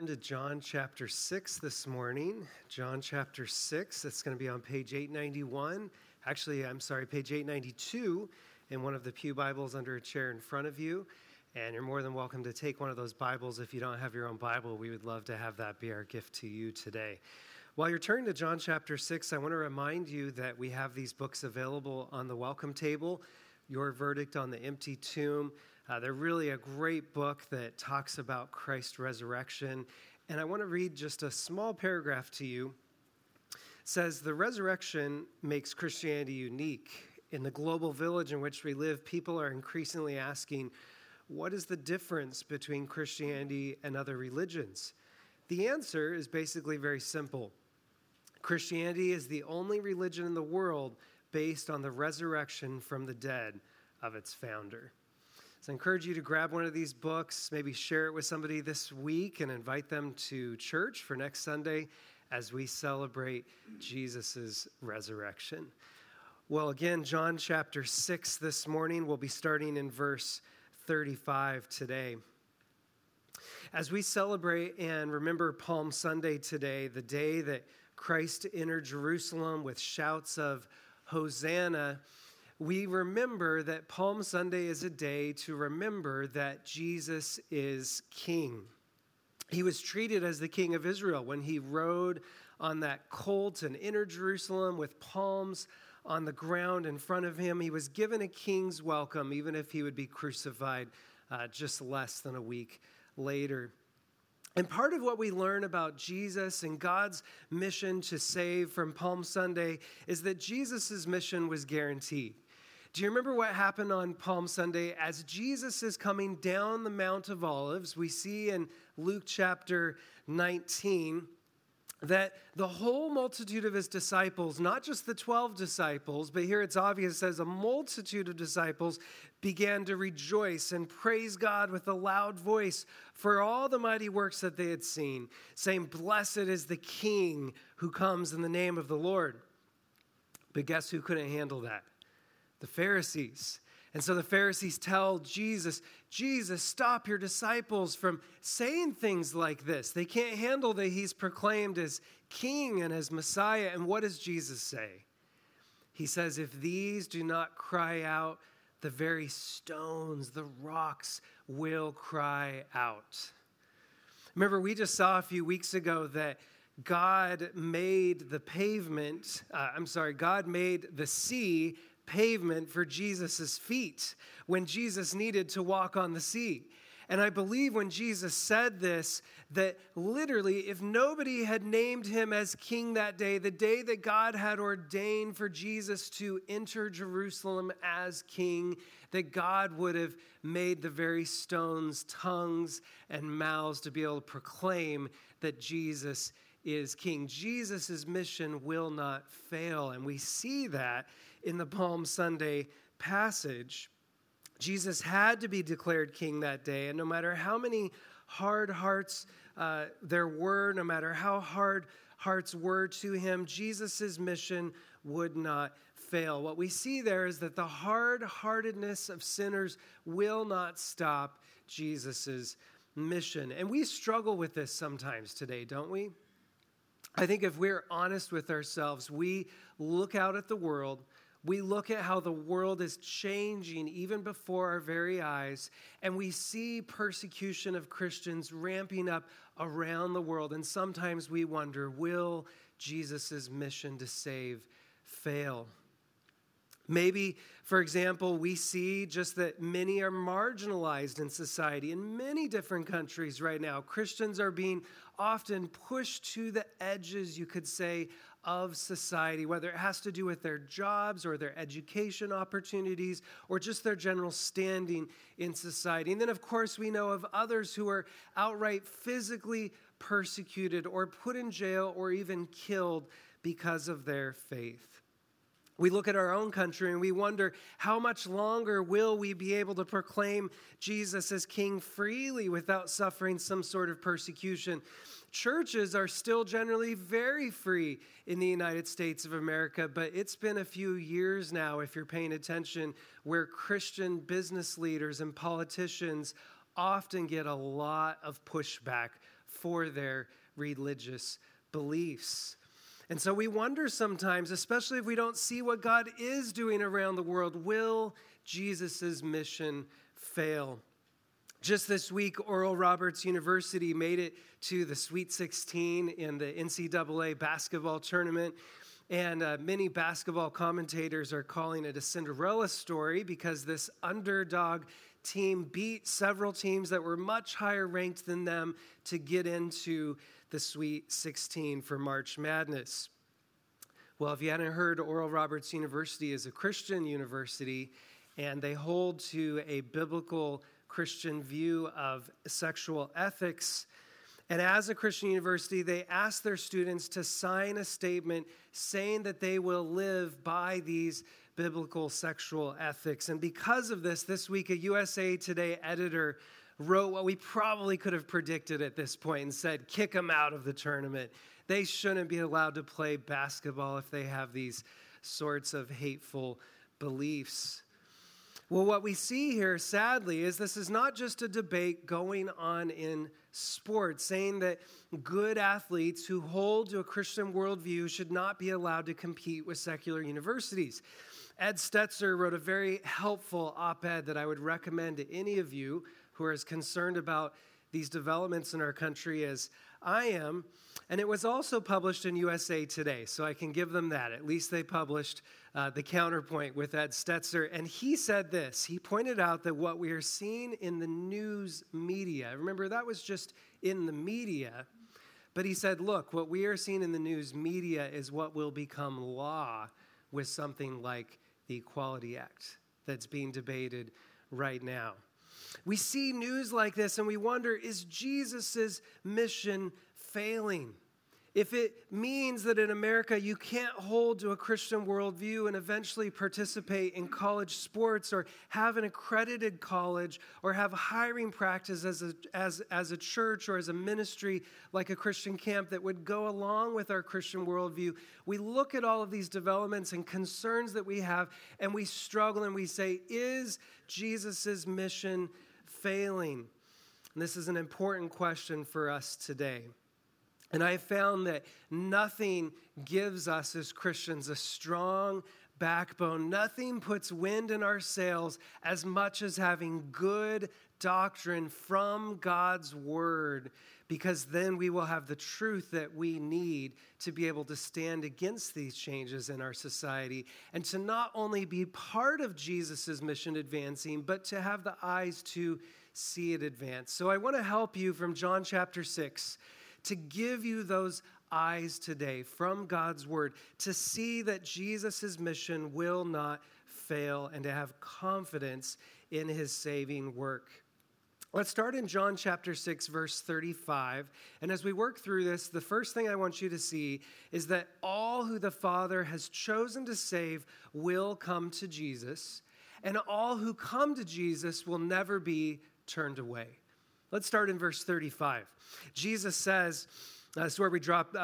To John chapter 6 this morning. John chapter 6, it's going to be on page 891. Actually, page 892 in one of the pew Bibles under a chair in front of you. And you're more than welcome to take one of those Bibles. If you don't have your own Bible, we would love to have that be our gift to you today. While you're turning to John chapter 6, I want to remind you that we have these books available on the welcome table. Your Verdict on the Empty Tomb. They're really a great book that talks about Christ's resurrection. And I want to read just a small paragraph to you. It says, the resurrection makes Christianity unique. In the global village in which we live, people are increasingly asking, what is the difference between Christianity and other religions? The answer is basically very simple. Christianity is the only religion in the world based on the resurrection from the dead of its founder. So I encourage you to grab one of these books, maybe share it with somebody this week and invite them to church for next Sunday as we celebrate Jesus' resurrection. Well, again, John chapter 6 this morning. We'll be starting in verse 35 today. As we celebrate and remember Palm Sunday today, the day that Christ entered Jerusalem with shouts of Hosanna, we remember that Palm Sunday is a day to remember that Jesus is King. He was treated as the King of Israel when he rode on that colt and entered Jerusalem with palms on the ground in front of him. He was given a king's welcome, even if he would be crucified just less than a week later. And part of what we learn about Jesus and God's mission to save from Palm Sunday is that Jesus' mission was guaranteed. Do you remember what happened on Palm Sunday? As Jesus is coming down the Mount of Olives, we see in Luke chapter 19 that the whole multitude of his disciples, not just the 12 disciples, but here it's obvious as a multitude of disciples began to rejoice and praise God with a loud voice for all the mighty works that they had seen, saying, "Blessed is the King who comes in the name of the Lord." But guess who couldn't handle that? The Pharisees. And so the Pharisees tell Jesus, stop your disciples from saying things like this. They can't handle that he's proclaimed as King and as Messiah. And what does Jesus say? He says, if these do not cry out, the very stones, the rocks will cry out. Remember, we just saw a few weeks ago that God made the sea pavement for Jesus' feet when Jesus needed to walk on the sea. And I believe when Jesus said this, that literally if nobody had named him as king that day, the day that God had ordained for Jesus to enter Jerusalem as king, that God would have made the very stones tongues and mouths to be able to proclaim that Jesus is king. Jesus' mission will not fail, and we see that in the Palm Sunday passage. Jesus had to be declared king that day, and no matter how many hard hearts there were, no matter how hard hearts were to him, Jesus' mission would not fail. What we see there is that the hard-heartedness of sinners will not stop Jesus' mission. And we struggle with this sometimes today, don't we? I think if we're honest with ourselves, we look out at the world, we look at how the world is changing even before our very eyes, and we see persecution of Christians ramping up around the world. And sometimes we wonder, will Jesus' mission to save fail? Maybe, for example, we see just that many are marginalized in society in many different countries right now. Christians are being often pushed to the edges, you could say, of society, whether it has to do with their jobs or their education opportunities or just their general standing in society. And then, of course, we know of others who are outright physically persecuted or put in jail or even killed because of their faith. We look at our own country and we wonder, how much longer will we be able to proclaim Jesus as King freely without suffering some sort of persecution? Churches are still generally very free in the United States of America, but it's been a few years now, if you're paying attention, where Christian business leaders and politicians often get a lot of pushback for their religious beliefs. And so we wonder sometimes, especially if we don't see what God is doing around the world, will Jesus' mission fail? Just this week, Oral Roberts University made it to the Sweet 16 in the NCAA basketball tournament. And many basketball commentators are calling it a Cinderella story because this underdog team beat several teams that were much higher ranked than them to get into the Sweet 16 for March Madness. Well, if you hadn't heard, Oral Roberts University is a Christian university, and they hold to a biblical Christian view of sexual ethics. And as a Christian university, they ask their students to sign a statement saying that they will live by these biblical sexual ethics. And because of this week, a USA Today editor wrote what we probably could have predicted at this point and said, kick them out of the tournament. They shouldn't be allowed to play basketball if they have these sorts of hateful beliefs. Well, what we see here, sadly, is this is not just a debate going on in sports, saying that good athletes who hold to a Christian worldview should not be allowed to compete with secular universities. Ed Stetzer wrote a very helpful op-ed that I would recommend to any of you who are as concerned about these developments in our country as I am. And it was also published in USA Today, so I can give them that. At least they published the counterpoint with Ed Stetzer. And he said this. He pointed out that what we are seeing in the news media, remember that was just in the media, but he said, look, what we are seeing in the news media is what will become law with something like the Equality Act that's being debated right now. We see news like this and we wonder, is Jesus' mission failing? If it means that in America you can't hold to a Christian worldview and eventually participate in college sports or have an accredited college or have hiring practice as a church or as a ministry like a Christian camp that would go along with our Christian worldview, we look at all of these developments and concerns that we have and we struggle and we say, is Jesus' mission failing? And this is an important question for us today. And I found that nothing gives us as Christians a strong backbone. Nothing puts wind in our sails as much as having good doctrine from God's word, because then we will have the truth that we need to be able to stand against these changes in our society and to not only be part of Jesus' mission advancing, but to have the eyes to see it advance. So I want to help you from John chapter 6 to give you those eyes today from God's word, to see that Jesus' mission will not fail and to have confidence in his saving work. Let's start in John chapter 6, verse 35. And as we work through this, the first thing I want you to see is that all who the Father has chosen to save will come to Jesus, and all who come to Jesus will never be turned away. Let's start in verse 35. Jesus says, that's where we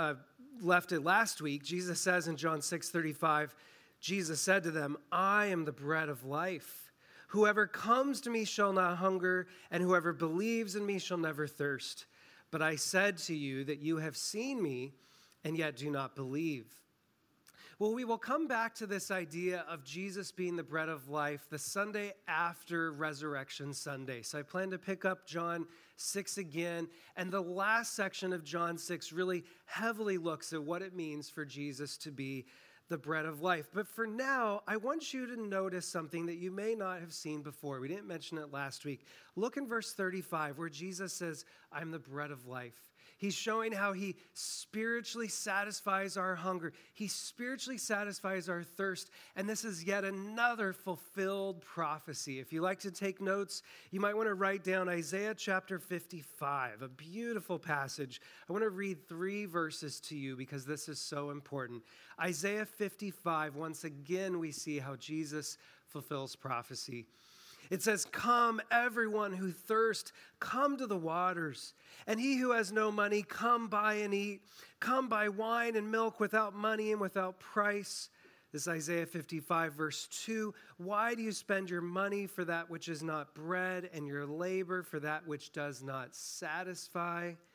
left it last week. Jesus says in John 6:35, Jesus said to them, I am the bread of life. Whoever comes to me shall not hunger, and whoever believes in me shall never thirst. But I said to you that you have seen me, and yet do not believe. Well, we will come back to this idea of Jesus being the bread of life the Sunday after Resurrection Sunday. So I plan to pick up John 6 again. And the last section of John 6 really heavily looks at what it means for Jesus to be the bread of life. But for now, I want you to notice something that you may not have seen before. We didn't mention it last week. Look in verse 35 where Jesus says, I'm the bread of life. He's showing how he spiritually satisfies our hunger. He spiritually satisfies our thirst. And this is yet another fulfilled prophecy. If you like to take notes, you might want to write down Isaiah chapter 55, a beautiful passage. I want to read 3 verses to you because this is so important. Isaiah 55, once again, we see how Jesus fulfills prophecy. It says, come, everyone who thirsts, come to the waters. And he who has no money, come buy and eat. Come buy wine and milk without money and without price. This is Isaiah 55, verse 2. Why do you spend your money for that which is not bread, and your labor for that which does not satisfy?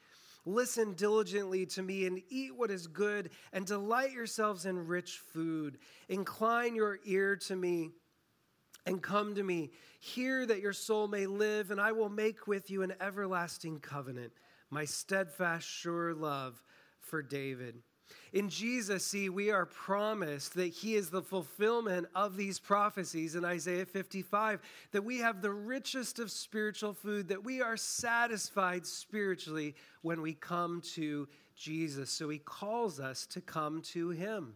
Listen diligently to me and eat what is good, and delight yourselves in rich food. Incline your ear to me and come to me. Hear that your soul may live, and I will make with you an everlasting covenant, my steadfast, sure love for David. In Jesus, see, we are promised that he is the fulfillment of these prophecies in Isaiah 55, that we have the richest of spiritual food, that we are satisfied spiritually when we come to Jesus. So he calls us to come to him.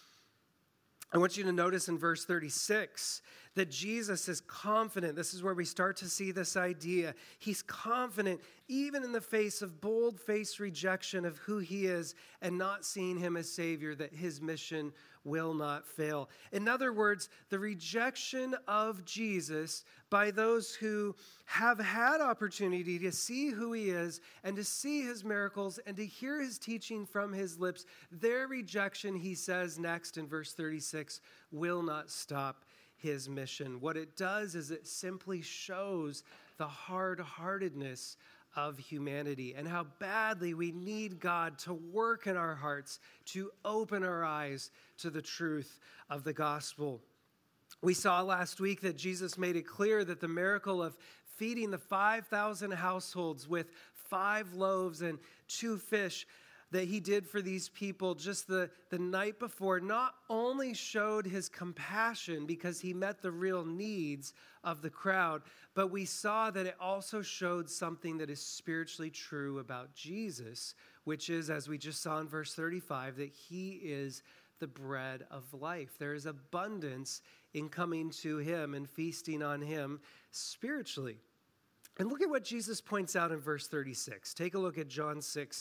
I want you to notice in verse 36 that Jesus is confident. This is where we start to see this idea. He's confident even in the face of bold-faced rejection of who he is and not seeing him as Savior, that his mission will not fail. In other words, the rejection of Jesus by those who have had opportunity to see who he is and to see his miracles and to hear his teaching from his lips, their rejection, he says next in verse 36, will not stop his mission. What it does is it simply shows the hard-heartedness of humanity and how badly we need God to work in our hearts, to open our eyes to the truth of the gospel. We saw last week that Jesus made it clear that the miracle of feeding the 5,000 households with 5 loaves and 2 fish that he did for these people just the night before not only showed his compassion because he met the real needs of the crowd, but we saw that it also showed something that is spiritually true about Jesus, which is, as we just saw in verse 35, that he is the bread of life. There is abundance in coming to him and feasting on him spiritually. And look at what Jesus points out in verse 36. Take a look at John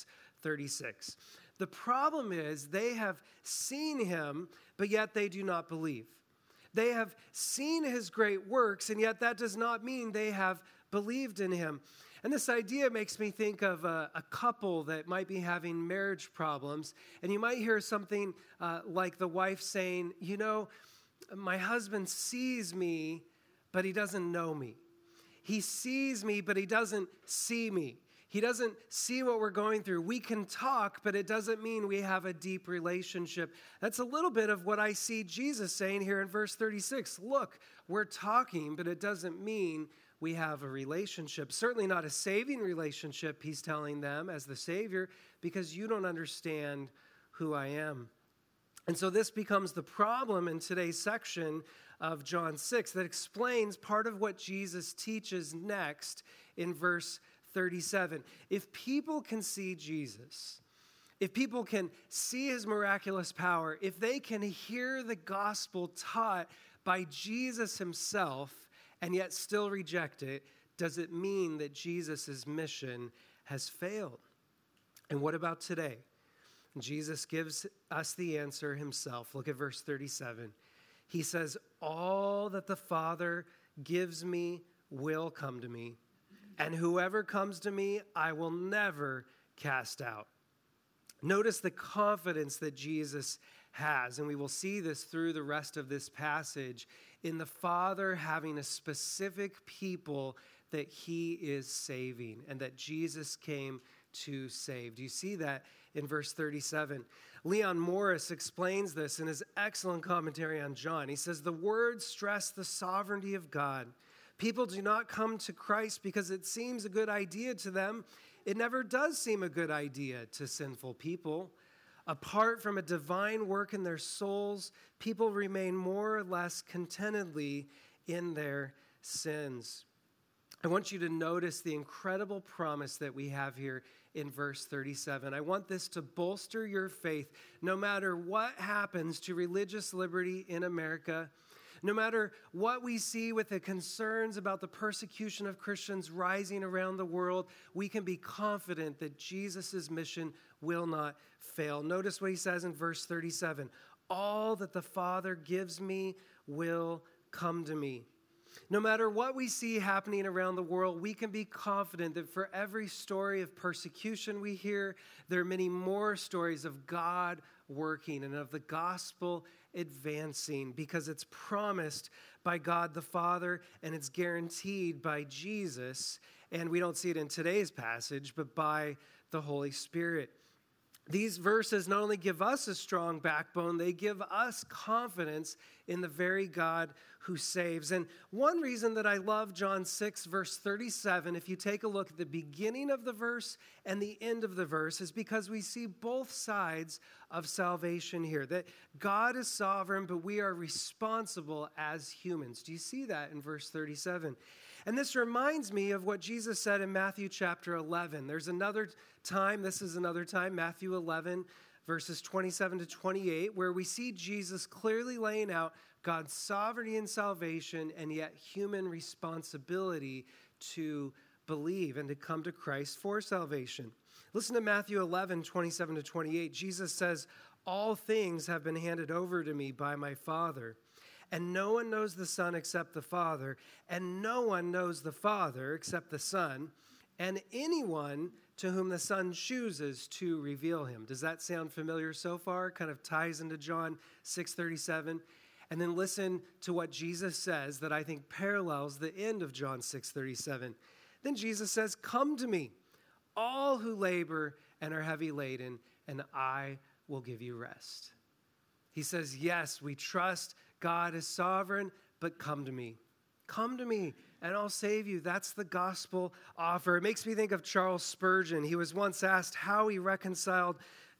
6:36. The problem is they have seen him, but yet they do not believe. They have seen his great works, and yet that does not mean they have believed in him. And this idea makes me think of a couple that might be having marriage problems. And you might hear something like the wife saying, you know, my husband sees me, but he doesn't know me. He sees me, but he doesn't see me. He doesn't see what we're going through. We can talk, but it doesn't mean we have a deep relationship. That's a little bit of what I see Jesus saying here in verse 36. Look, we're talking, but it doesn't mean we have a relationship. Certainly not a saving relationship, he's telling them as the Savior, because you don't understand who I am. And so this becomes the problem in today's section of John 6 that explains part of what Jesus teaches next in verse 37. If people can see Jesus, if people can see his miraculous power, if they can hear the gospel taught by Jesus himself and yet still reject it, does it mean that Jesus' mission has failed? And what about today? Jesus gives us the answer himself. Look at verse 37. He says, all that the Father gives me will come to me, and whoever comes to me, I will never cast out. Notice the confidence that Jesus has, and we will see this through the rest of this passage, in the Father having a specific people that he is saving and that Jesus came to save. Do you see that in verse 37? Leon Morris explains this in his excellent commentary on John. He says, the words stress the sovereignty of God. People do not come to Christ because it seems a good idea to them. It never does seem a good idea to sinful people. Apart from a divine work in their souls, people remain more or less contentedly in their sins. I want you to notice the incredible promise that we have here in verse 37. I want this to bolster your faith no matter what happens to religious liberty in America, no matter what we see with the concerns about the persecution of Christians rising around the world, we can be confident that Jesus' mission will not fail. Notice what he says in verse 37. All that the Father gives me will come to me. No matter what we see happening around the world, we can be confident that for every story of persecution we hear, there are many more stories of God working and of the gospel advancing because it's promised by God the Father and it's guaranteed by Jesus. And we don't see it in today's passage, but by the Holy Spirit. These verses not only give us a strong backbone, they give us confidence in the very God who saves. And one reason that I love John 6, verse 37, if you take a look at the beginning of the verse and the end of the verse, is because we see both sides of salvation here. That God is sovereign, but we are responsible as humans. Do you see that in verse 37? And this reminds me of what Jesus said in Matthew chapter 11. This is another time, Matthew 11, verses 27 to 28, where we see Jesus clearly laying out God's sovereignty and salvation and yet human responsibility to believe and to come to Christ for salvation. Listen to Matthew 11, 27 to 28. Jesus says, "All things have been handed over to me by my Father. And no one knows the Son except the Father, and no one knows the Father except the Son, and anyone to whom the Son chooses to reveal him." Does that sound familiar so far? Kind of ties into John 6:37. And then listen to what Jesus says that I think parallels the end of John 6:37. Then Jesus says, "Come to me, all who labor and are heavy laden, and I will give you rest." He says, yes, we trust God is sovereign, but come to me. Come to me, and I'll save you. That's the gospel offer. It makes me think of Charles Spurgeon. He was once asked how he reconciled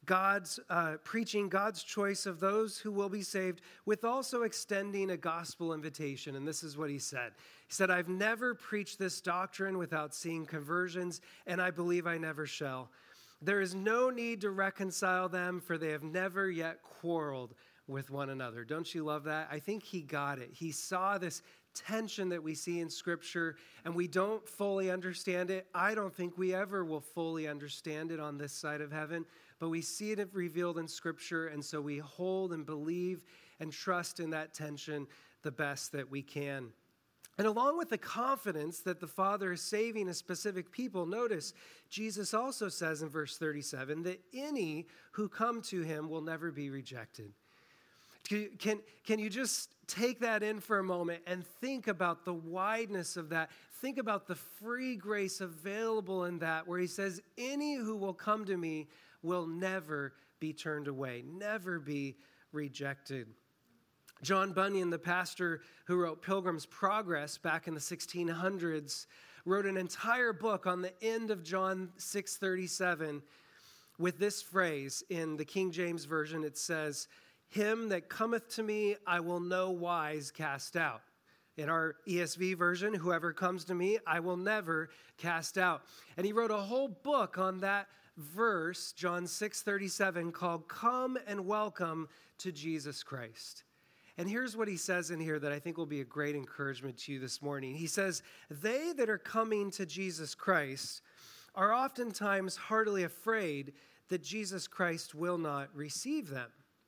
preaching God's choice of those who will be saved with also extending a gospel invitation. And this is what he said. He said, "I've never preached this doctrine without seeing conversions, and I believe I never shall. There is no need to reconcile them, for they have never yet quarreled with one another." Don't you love that? I think he got it. He saw this tension that we see in Scripture, and we don't fully understand it. I don't think we ever will fully understand it on this side of heaven, but we see it revealed in Scripture, and so we hold and believe and trust in that tension the best that we can. And along with the confidence that the Father is saving a specific people, notice Jesus also says in verse 37 that any who come to him will never be rejected. Can you just take that in for a moment and think about the wideness of that? Think about the free grace available in that, where he says, any who will come to me will never be turned away, never be rejected. John Bunyan, the pastor who wrote Pilgrim's Progress back in the 1600s, wrote an entire book on the end of John 6:37 with this phrase. In the King James Version, it says, "Him that cometh to me, I will no wise cast out." In our ESV version, "Whoever comes to me, I will never cast out." And he wrote a whole book on that verse, John 6:37, called "Come and Welcome to Jesus Christ." And here's what he says in here that I think will be a great encouragement to you this morning. He says, "They that are coming to Jesus Christ are oftentimes heartily afraid that Jesus Christ will not receive them."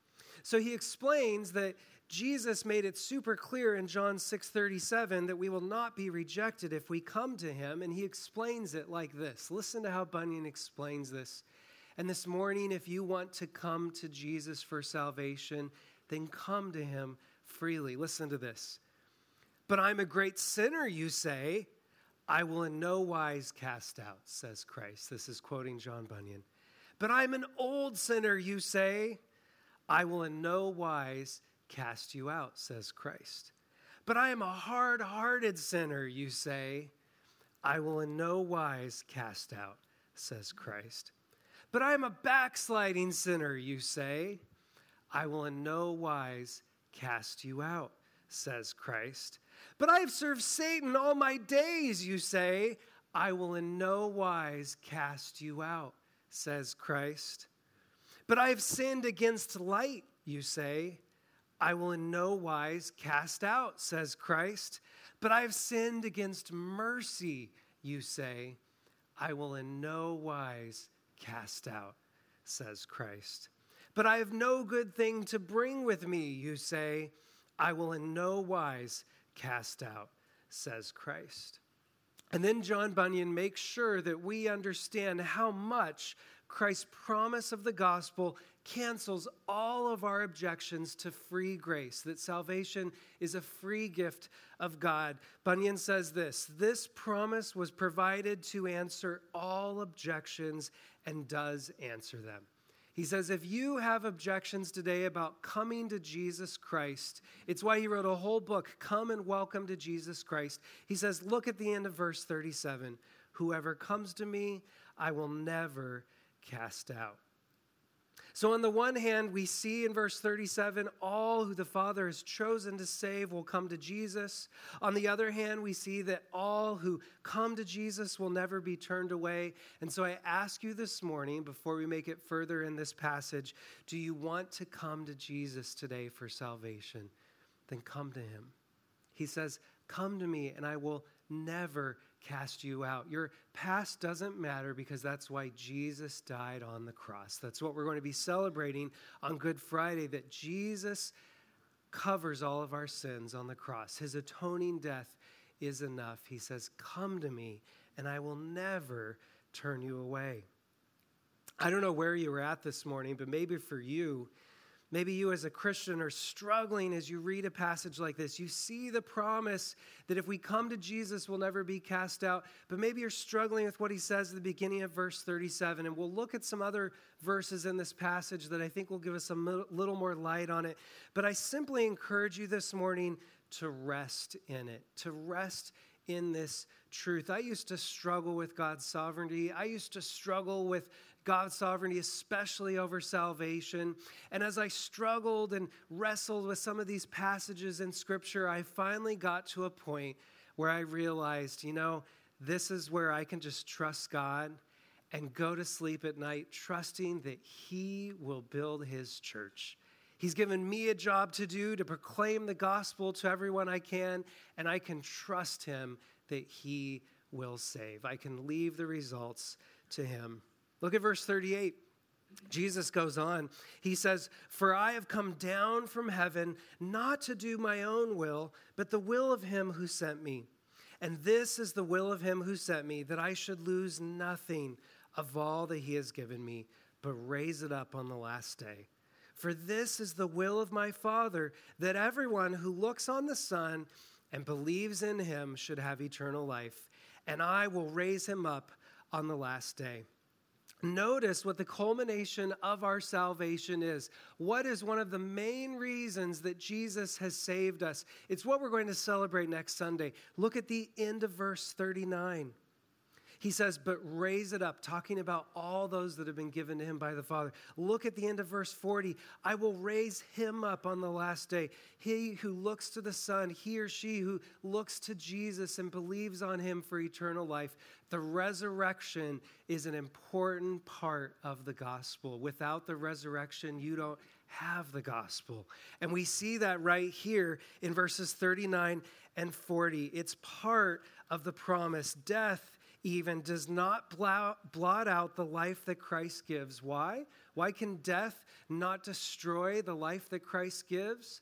So he explains that Jesus made it super clear in John 6:37 that we will not be rejected if we come to him, and he explains it like this. Listen to how Bunyan explains this. And this morning, if you want to come to Jesus for salvation, then come to him freely. Listen to this. "But I'm a great sinner, you say. I will in no wise cast out," says Christ. This is quoting John Bunyan. "But I'm an old sinner, you say. I will in no wise cast you out," says Christ. "But I am a hard-hearted sinner, you say. I will in no wise cast out," says Christ. "But I am a backsliding sinner, you say. I will in no wise cast you out," says Christ. "But I have served Satan all my days, you say. I will in no wise cast you out," says Christ. "But I have sinned against light," you say. "I will in no wise cast out," says Christ. "But I have sinned against mercy," you say. "I will in no wise cast out," says Christ. "But I have no good thing to bring with me," you say. "I will in no wise cast out," says Christ. And then John Bunyan makes sure that we understand how much Christ's promise of the gospel cancels all of our objections to free grace, that salvation is a free gift of God. Bunyan says this promise was provided to answer all objections and does answer them. He says, if you have objections today about coming to Jesus Christ, it's why he wrote a whole book, Come and Welcome to Jesus Christ. He says, look at the end of verse 37. Whoever comes to me, I will never cast out. So on the one hand, we see in verse 37, all who the Father has chosen to save will come to Jesus. On the other hand, we see that all who come to Jesus will never be turned away. And so I ask you this morning, before we make it further in this passage, do you want to come to Jesus today for salvation? Then come to him. He says, come to me and I will never cast you out. Your past doesn't matter because that's why Jesus died on the cross. That's what we're going to be celebrating on Good Friday, that Jesus covers all of our sins on the cross. His atoning death is enough. He says, come to me and I will never turn you away. I don't know where you were at this morning, but maybe for you, maybe you as a Christian are struggling as you read a passage like this. You see the promise that if we come to Jesus, we'll never be cast out. But maybe you're struggling with what he says at the beginning of verse 37. And we'll look at some other verses in this passage that I think will give us a little more light on it. But I simply encourage you this morning to rest in it, to rest in this truth. I used to struggle with God's sovereignty. I used to struggle with God's sovereignty, especially over salvation. And as I struggled and wrestled with some of these passages in Scripture, I finally got to a point where I realized, this is where I can just trust God and go to sleep at night, trusting that he will build his church. He's given me a job to do, to proclaim the gospel to everyone I can, and I can trust him that he will save. I can leave the results to him. Look at verse 38. Jesus goes on. He says, for I have come down from heaven not to do my own will, but the will of him who sent me. And this is the will of him who sent me, that I should lose nothing of all that he has given me, but raise it up on the last day. For this is the will of my Father, that everyone who looks on the Son and believes in him should have eternal life, and I will raise him up on the last day. Notice what the culmination of our salvation is. What is one of the main reasons that Jesus has saved us? It's what we're going to celebrate next Sunday. Look at the end of verse 39. He says, but raise it up, talking about all those that have been given to him by the Father. Look at the end of verse 40. I will raise him up on the last day. He who looks to the Son, he or she who looks to Jesus and believes on him for eternal life. The resurrection is an important part of the gospel. Without the resurrection, you don't have the gospel. And we see that right here in verses 39 and 40. It's part of the promise. Death even does not blot out the life that Christ gives. Why? Why can death not destroy the life that Christ gives?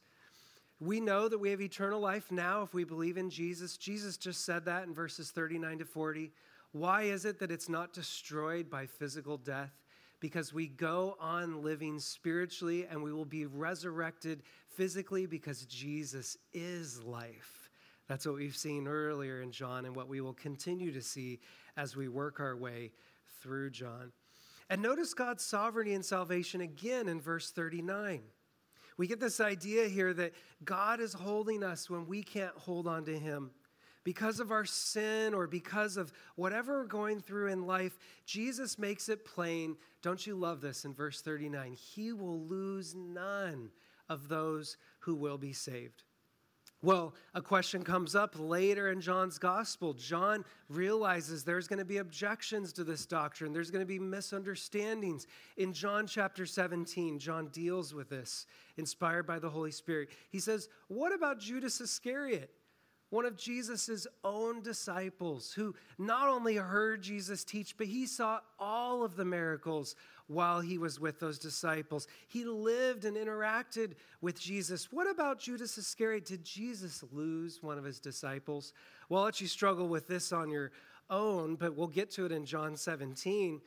We know that we have eternal life now if we believe in Jesus. Jesus just said that in verses 39 to 40. Why is it that it's not destroyed by physical death? Because we go on living spiritually and we will be resurrected physically because Jesus is life. That's what we've seen earlier in John and what we will continue to see as we work our way through John. And notice God's sovereignty and salvation again in verse 39. We get this idea here that God is holding us when we can't hold on to him. Because of our sin or because of whatever we're going through in life, Jesus makes it plain. Don't you love this in verse 39? He will lose none of those who will be saved. Well, a question comes up later in John's gospel. John realizes there's going to be objections to this doctrine. There's going to be misunderstandings. In John chapter 17, John deals with this, inspired by the Holy Spirit. He says, what about Judas Iscariot, one of Jesus' own disciples, who not only heard Jesus teach, but he saw all of the miracles while he was with those disciples. He lived and interacted with Jesus. What about Judas Iscariot? Did Jesus lose one of his disciples? Well, I'll let you struggle with this on your own, but we'll get to it in John 17.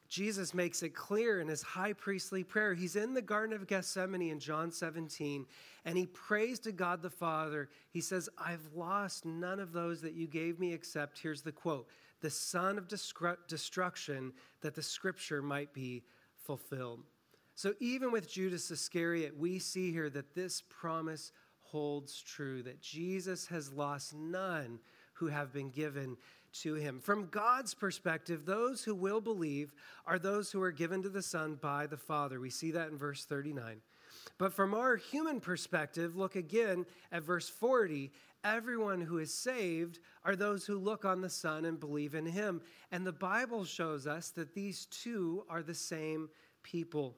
Jesus makes it clear in his high priestly prayer. He's in the Garden of Gethsemane in John 17, and he prays to God the Father. He says, I've lost none of those that you gave me except, here's the quote, the son of destruction, that the scripture might be fulfilled. So even with Judas Iscariot, we see here that this promise holds true, that Jesus has lost none who have been given to him. From God's perspective, those who will believe are those who are given to the Son by the Father. We see that in verse 39. But from our human perspective, look again at verse 40. Everyone who is saved are those who look on the Son and believe in him. And the Bible shows us that these two are the same people.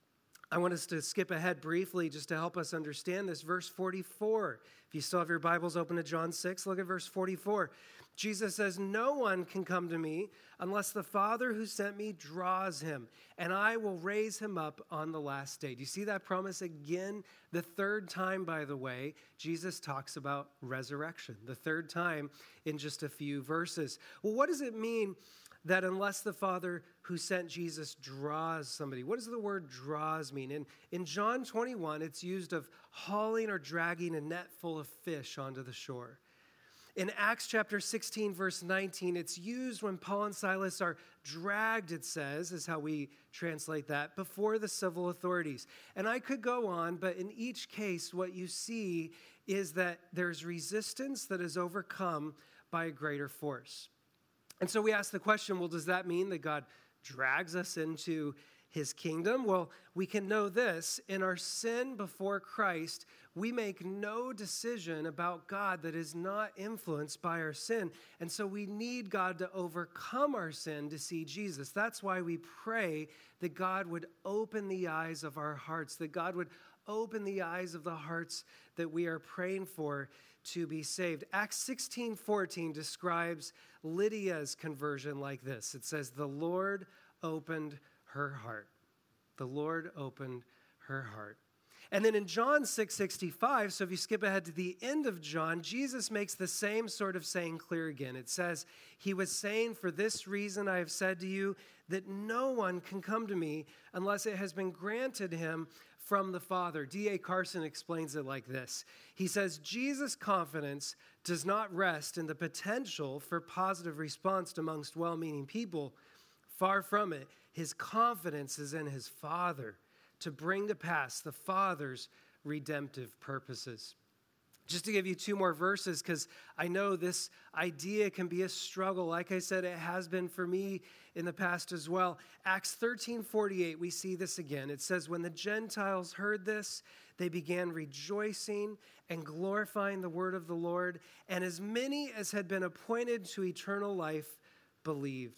I want us to skip ahead briefly just to help us understand this. Verse 44. If you still have your Bibles open to John 6, look at verse 44. Jesus says, no one can come to me unless the Father who sent me draws him, and I will raise him up on the last day. Do you see that promise again? The third time, by the way, Jesus talks about resurrection. The third time in just a few verses. Well, what does it mean that unless the Father who sent Jesus draws somebody? What does the word draws mean? In John 21, it's used of hauling or dragging a net full of fish onto the shore. In Acts chapter 16, verse 19, it's used when Paul and Silas are dragged, it says, is how we translate that, before the civil authorities. And I could go on, but in each case, what you see is that there's resistance that is overcome by a greater force. And so we ask the question, well, does that mean that God drags us into his kingdom? Well, we can know this. In our sin before Christ, we make no decision about God that is not influenced by our sin. And so we need God to overcome our sin to see Jesus. That's why we pray that God would open the eyes of our hearts, that God would open the eyes of the hearts that we are praying for to be saved. Acts 16:14 describes Lydia's conversion like this. It says, the Lord opened her heart. The Lord opened her heart. And then in John 6:65, so if you skip ahead to the end of John, Jesus makes the same sort of saying clear again. It says, he was saying, for this reason I have said to you that no one can come to me unless it has been granted him from the Father. D.A. Carson explains it like this. He says, Jesus' confidence does not rest in the potential for positive response amongst well-meaning people. Far from it. His confidence is in his Father to bring to pass the Father's redemptive purposes. Just to give you two more verses, because I know this idea can be a struggle. Like I said, it has been for me in the past as well. Acts 13:48, we see this again. It says, when the Gentiles heard this, they began rejoicing and glorifying the word of the Lord, and as many as had been appointed to eternal life believed.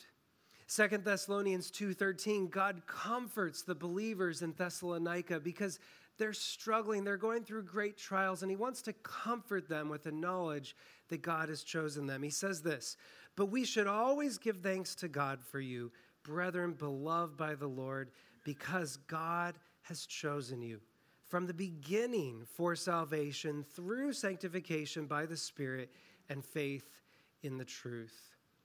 2 Thessalonians 2:13, God comforts the believers in Thessalonica because they're struggling, they're going through great trials, and he wants to comfort them with the knowledge that God has chosen them. He says this, but we should always give thanks to God for you, brethren, beloved by the Lord, because God has chosen you from the beginning for salvation through sanctification by the Spirit and faith in the truth.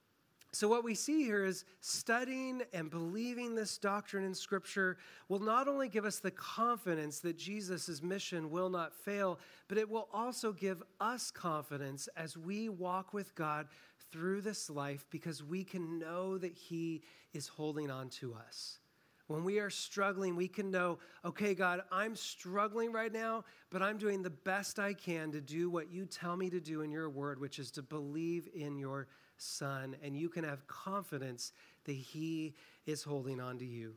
So what we see here is studying and believing this doctrine in Scripture will not only give us the confidence that Jesus' mission will not fail, but it will also give us confidence as we walk with God through this life because we can know that he is holding on to us. When we are struggling, we can know, okay, God, I'm struggling right now, but I'm doing the best I can to do what you tell me to do in your word, which is to believe in your Son, and you can have confidence that he is holding on to you.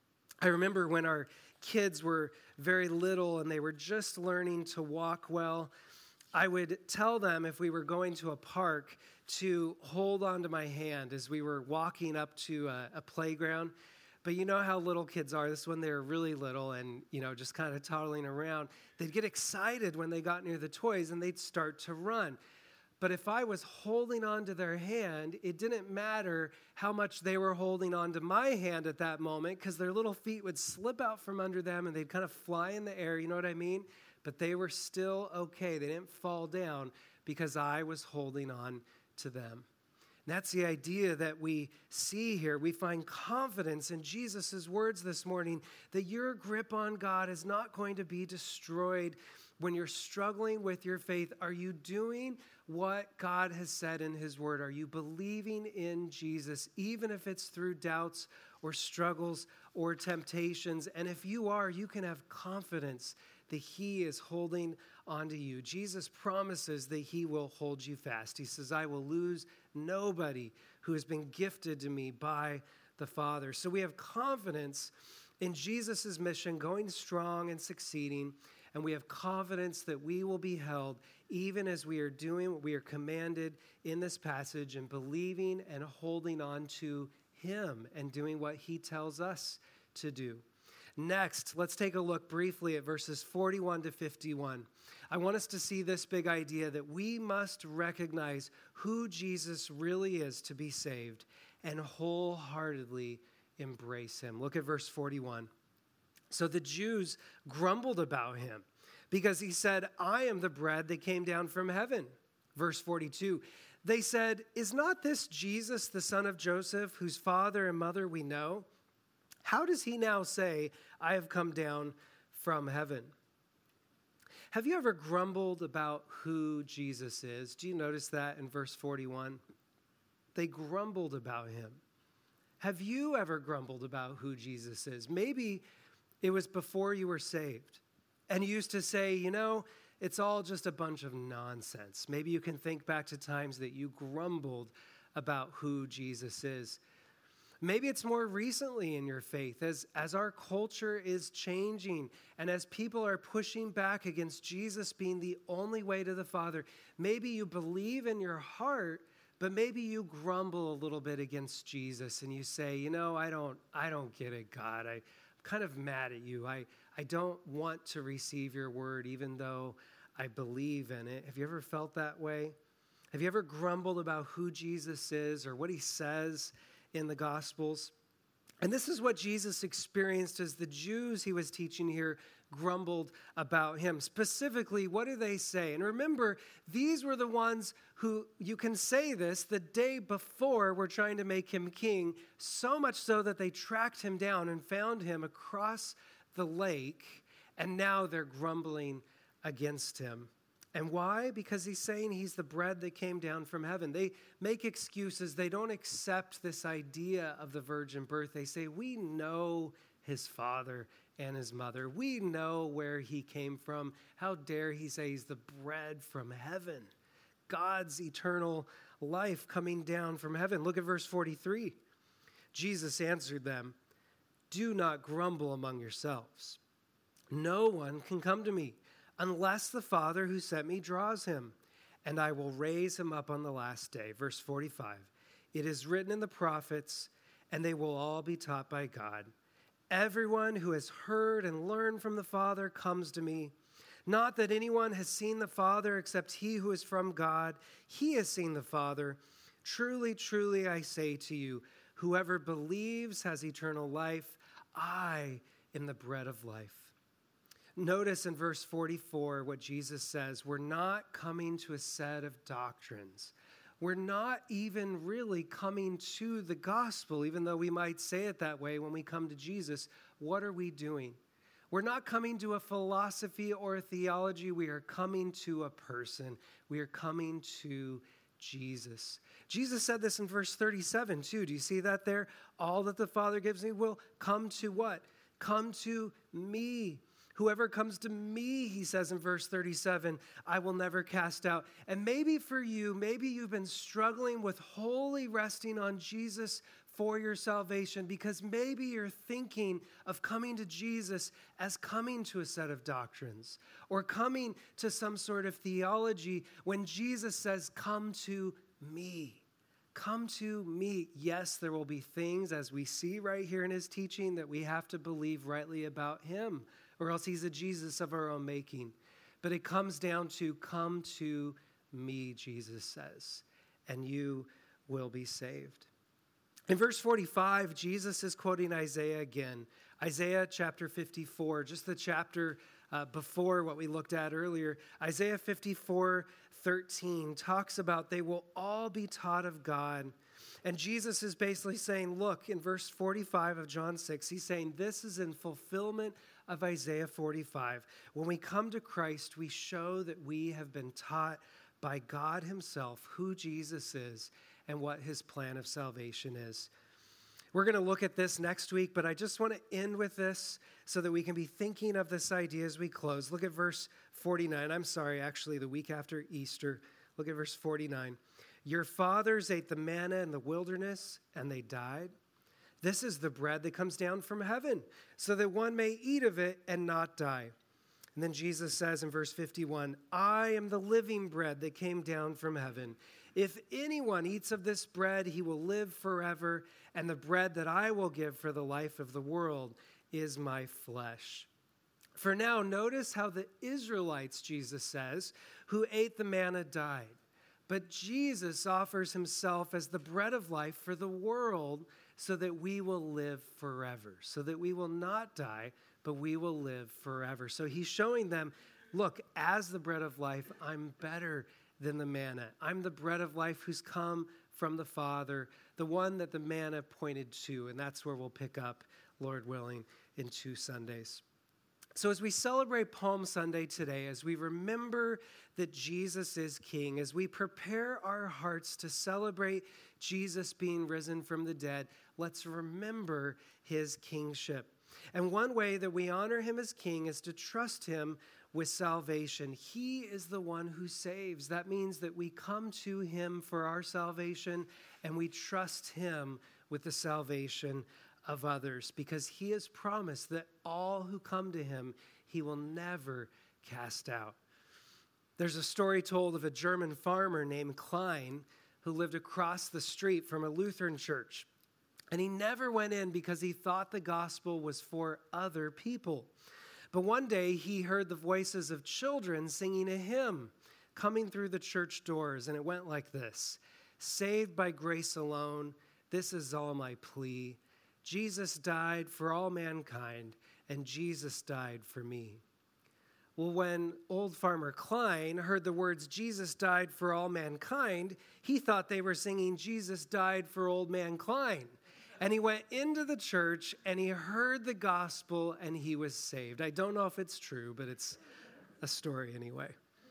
I remember when our kids were very little and they were just learning to walk well, I would tell them if we were going to a park to hold on to my hand as we were walking up to a playground. But you know how little kids are. This is when they were really little and, just kind of toddling around. They'd get excited when they got near the toys and they'd start to run. But if I was holding on to their hand, it didn't matter how much they were holding on to my hand at that moment because their little feet would slip out from under them and they'd kind of fly in the air, you know what I mean? But they were still okay. They didn't fall down because I was holding on to them. And that's the idea that we see here. We find confidence in Jesus' words this morning that your grip on God is not going to be destroyed when you're struggling with your faith. Are you doing what God has said in his word? Are you believing in Jesus, even if it's through doubts or struggles or temptations? And if you are, you can have confidence that he is holding onto you. Jesus promises that he will hold you fast. He says, I will lose nobody who has been gifted to me by the Father. So we have confidence in Jesus' mission, going strong and succeeding. And we have confidence that we will be held even as we are doing what we are commanded in this passage and believing and holding on to him and doing what he tells us to do. Next, let's take a look briefly at verses 41 to 51. I want us to see this big idea that we must recognize who Jesus really is to be saved and wholeheartedly embrace him. Look at verse 41. So the Jews grumbled about him because he said, I am the bread that came down from heaven. Verse 42, they said, is not this Jesus, the son of Joseph, whose father and mother we know? How does he now say, I have come down from heaven? Have you ever grumbled about who Jesus is? Do you notice that in verse 41? They grumbled about him. Have you ever grumbled about who Jesus is? Maybe it was before you were saved. And you used to say, it's all just a bunch of nonsense. Maybe you can think back to times that you grumbled about who Jesus is. Maybe it's more recently in your faith as our culture is changing and as people are pushing back against Jesus being the only way to the Father. Maybe you believe in your heart, but maybe you grumble a little bit against Jesus and you say, I don't get it, God. I'm kind of mad at you. I don't want to receive your word even though I believe in it. Have you ever felt that way? Have you ever grumbled about who Jesus is or what he says in the Gospels? And this is what Jesus experienced as the Jews he was teaching here grumbled about him. Specifically, what do they say? And remember, these were the ones who, you can say this, the day before were trying to make him king, so much so that they tracked him down and found him across the lake, and now they're grumbling against him. And why? Because he's saying he's the bread that came down from heaven. They make excuses. They don't accept this idea of the virgin birth. They say, we know his father and his mother. We know where he came from. How dare he say he's the bread from heaven? God's eternal life coming down from heaven. Look at verse 43. Jesus answered them, do not grumble among yourselves. No one can come to me unless the Father who sent me draws him, and I will raise him up on the last day. Verse 45, it is written in the prophets, and they will all be taught by God. Everyone who has heard and learned from the Father comes to me. Not that anyone has seen the Father except he who is from God. He has seen the Father. Truly, truly, I say to you, whoever believes has eternal life. I am the bread of life. Notice in verse 44 what Jesus says. We're not coming to a set of doctrines. We're not even really coming to the gospel, even though we might say it that way when we come to Jesus. What are we doing? We're not coming to a philosophy or a theology. We are coming to a person. We are coming to Jesus. Jesus said this in verse 37 too. Do you see that there? All that the Father gives me will come to what? Come to me. Whoever comes to me, he says in verse 37, I will never cast out. And maybe for you, maybe you've been struggling with wholly resting on Jesus for your salvation because maybe you're thinking of coming to Jesus as coming to a set of doctrines or coming to some sort of theology when Jesus says, come to me. Come to me. Yes, there will be things, as we see right here in his teaching, that we have to believe rightly about him, or else he's a Jesus of our own making. But it comes down to, come to me, Jesus says, and you will be saved. In verse 45, Jesus is quoting Isaiah again. Isaiah chapter 54, just the chapter before what we looked at earlier. Isaiah 54:13 talks about they will all be taught of God. And Jesus is basically saying, look, in verse 45 of John 6, he's saying this is in fulfillment of Isaiah 45. When we come to Christ, we show that we have been taught by God himself who Jesus is and what his plan of salvation is. We're going to look at this next week, but I just want to end with this so that we can be thinking of this idea as we close. Look at verse 49. I'm sorry, actually, the week after Easter. Look at verse 49. Your fathers ate the manna in the wilderness, and they died. This is the bread that comes down from heaven, so that one may eat of it and not die. And then Jesus says in verse 51, I am the living bread that came down from heaven. If anyone eats of this bread, he will live forever, and the bread that I will give for the life of the world is my flesh. For now, notice how the Israelites, Jesus says, who ate the manna died. But Jesus offers himself as the bread of life for the world so that we will live forever, so that we will not die, but we will live forever. So he's showing them, look, as the bread of life, I'm better than the manna. I'm the bread of life who's come from the Father, the one that the manna pointed to. And that's where we'll pick up, Lord willing, in 2 Sundays. So as we celebrate Palm Sunday today, as we remember that Jesus is King, as we prepare our hearts to celebrate Jesus being risen from the dead, let's remember his kingship. And one way that we honor him as King is to trust him with salvation. He is the one who saves. That means that we come to him for our salvation and we trust him with the salvation of others, because he has promised that all who come to him, he will never cast out. There's a story told of a German farmer named Klein who lived across the street from a Lutheran church. And he never went in because he thought the gospel was for other people. But one day he heard the voices of children singing a hymn coming through the church doors, and it went like this: saved by grace alone, this is all my plea. Jesus died for all mankind, and Jesus died for me. Well, when old Farmer Klein heard the words, Jesus died for all mankind, he thought they were singing, Jesus died for old man Klein. And he went into the church, and he heard the gospel, and he was saved. I don't know if it's true, but it's a story anyway.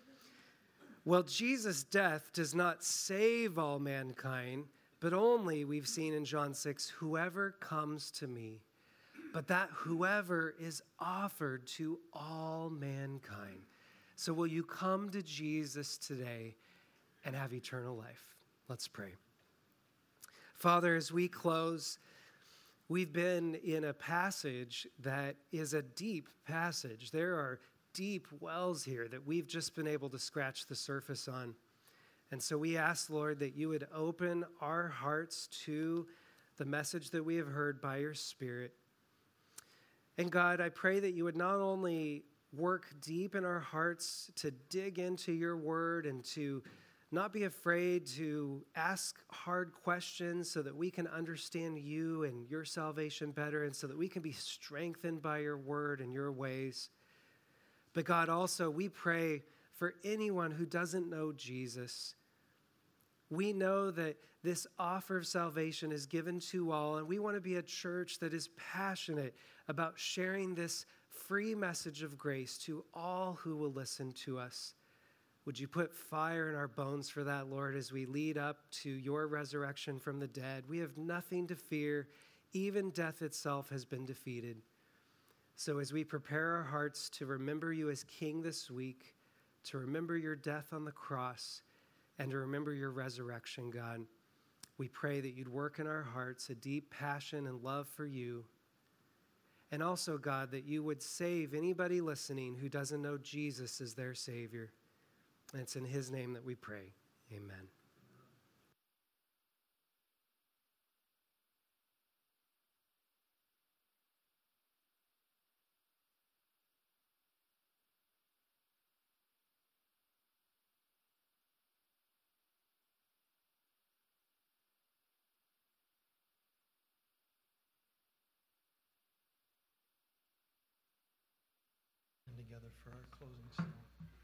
Well, Jesus' death does not save all mankind, but only, we've seen in John 6, whoever comes to me. But that whoever is offered to all mankind. So will you come to Jesus today and have eternal life? Let's pray. Father, as we close, we've been in a passage that is a deep passage. There are deep wells here that we've just been able to scratch the surface on. And so we ask, Lord, that you would open our hearts to the message that we have heard by your Spirit. And God, I pray that you would not only work deep in our hearts to dig into your word and to not be afraid to ask hard questions so that we can understand you and your salvation better, and so that we can be strengthened by your word and your ways. But God, also, we pray for anyone who doesn't know Jesus. We know that this offer of salvation is given to all, and we want to be a church that is passionate about sharing this free message of grace to all who will listen to us. Would you put fire in our bones for that, Lord, as we lead up to your resurrection from the dead? We have nothing to fear. Even death itself has been defeated. So as we prepare our hearts to remember you as King this week, to remember your death on the cross, and to remember your resurrection, God, we pray that you'd work in our hearts a deep passion and love for you. And also, God, that you would save anybody listening who doesn't know Jesus as their Savior. And it's in his name that we pray. Amen. together for our closing song.